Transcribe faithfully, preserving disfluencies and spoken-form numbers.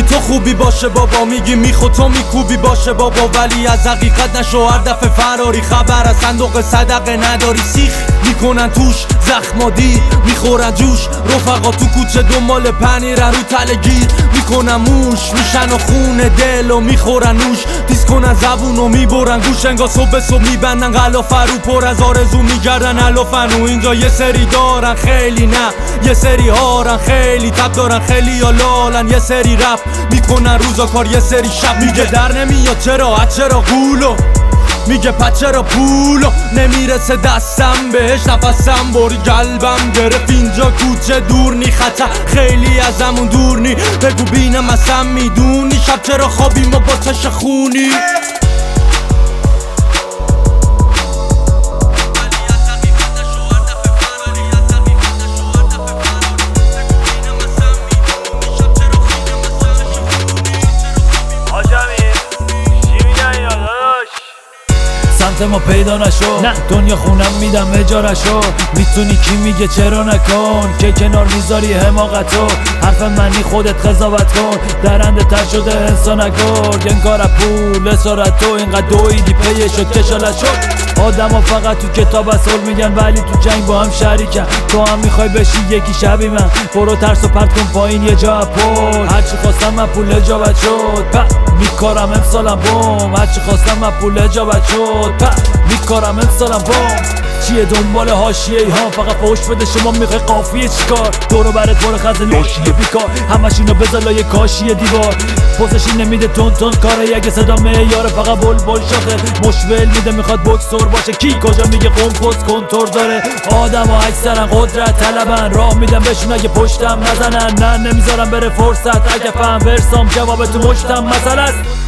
تو خوبی باشه بابا، میگی میخو تو میکوبی باشه بابا، ولی از حقیقت نشو هر دفعه فراری. خبر از صندوق صدقه نداری، سیخ میکنن توش زخمادی، میخورن جوش رفقا تو کوچه دنبال پنیرن رو تلگیر میکنن موش، میشن و خون دل و میخورن نوش، دیس کنن زبون و میبرن گوش، انگار صبح صبح میبندن غلافه رو، پر از آرزو میگردن علافن. و اینجا یه سری دارن خیلی، نه یه سری هارن خیلی، تب دارن خیلی یا لالن، یه سری رپ میکنن روزا کار، یه سری شب. میگه در نمیاد چرا از چرا قولو، میگه پس چرا پولو نمیرسه دستم بهش، نفسم بری قلبم گرفت اینجا کوچه دور نی، خطر خیلی ازمون دور نی، بگو بینم اصلا میدونی شب چرا خوابیم و با چش خونی. سمت ما پیدا نشو، نه دنیا خونم میدم اجارشو، میتونی کی میگه چرا نکن، که کنار میذاری حماقتو، حرف منی خودت قضاوت کن، درنده تر شده انسان نکن، انگار پول اسارت تو اینقدر دویدی پیه شد کشالت شد. آدم ها فقط تو کتاب اصول میگن ولی تو جنگ با هم شریکن، تو هم میخوای بشی یکی شبی من، برو ترس و پرت کن پایین یه جا پول، هرچی خواستم من پول اجابت شد، میکارم امسالم بوم، هرچی خواستم من پول اجابت شد، میکارم امسالم بوم. چیه دنبال حاشیه ای ها، فقط فوش بده شما میخوای قافیه چیکار، دورو برت برو خز لاشیه بیکار، همش اینو بذار لای کاشیه دیوار، پوزش نمیده تون تون کاره، اگه صدا معیاره فقط بل بل شاخه، مشول میده میخواد بوکسور باشه، کی کجا میگه قمپوز کنتور داره، آدم ها اکثرا قدرت طلبن، راه میدم بهشون اگه پشتم نزنن، نه نمیذارم بره فرصت، اگه فهم ورسام جواب تو مشتم مسئله است.